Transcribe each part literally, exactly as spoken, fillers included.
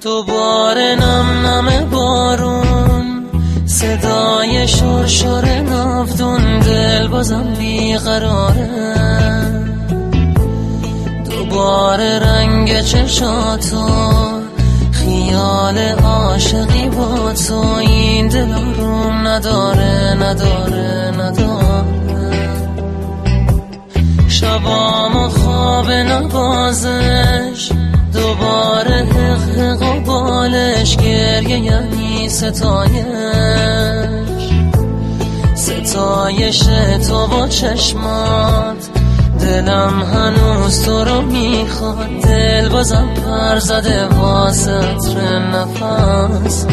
دوباره نم نم بارون، صدای شرشر ناودون، دل بازم بیقراره. دوباره رنگ چشاتو، خیال عاشقی با تو، این دل آروم نداره نداره نداره. شبامو خواب نوازش، دوباره حق حق و بالش، گریه یعنی ستایش، ستایش تو با چشمات. دلم هنوز تو رو میخواد، دل بازم پر زده واسه عطر نفسات.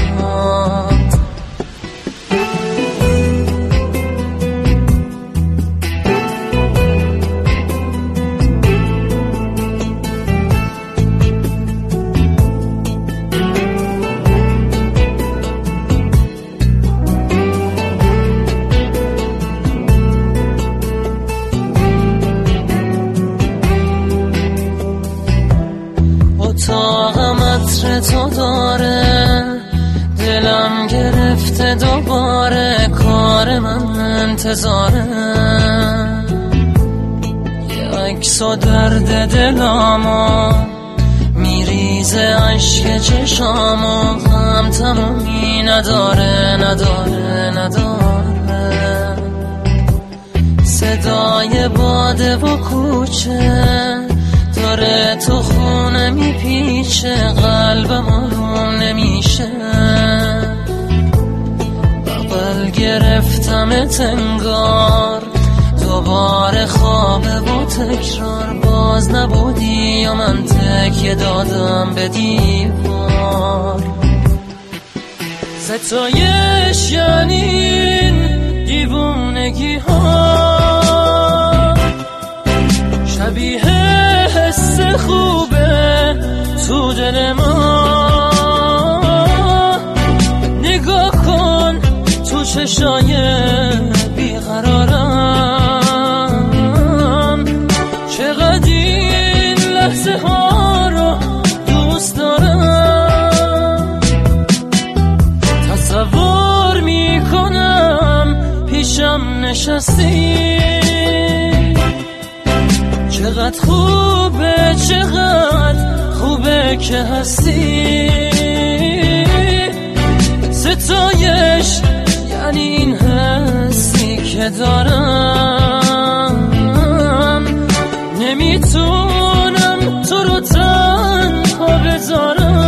اتاقم عطر تو داره، دلم گرفته دوباره، کار من انتظاره. یه عکس و درد دلامو، میریزه عشق چشامو، غم تمومی نداره نداره نداره. صدای باده و کوچه داره تو خونه میپیچه، قلبم آروم نمیشه. بغل گرفتم تنگار، دوباره خوابه و تکرار، باز نبودی و من تکیه دادم به دیوار. ستایش یعنی این دیوونگی ها، شبیه حس خوبه تو دل ما. نگاه کن تو چشای بیقرارم، چقدر این لحظه ها رو دوست دارم. تصور میکنم پیشم نشستی، چقدر خوبه چقدر خوبه که هستی. ستایش یعنی این حسی که دارم، نمیتونم تو رو تنها بذارم.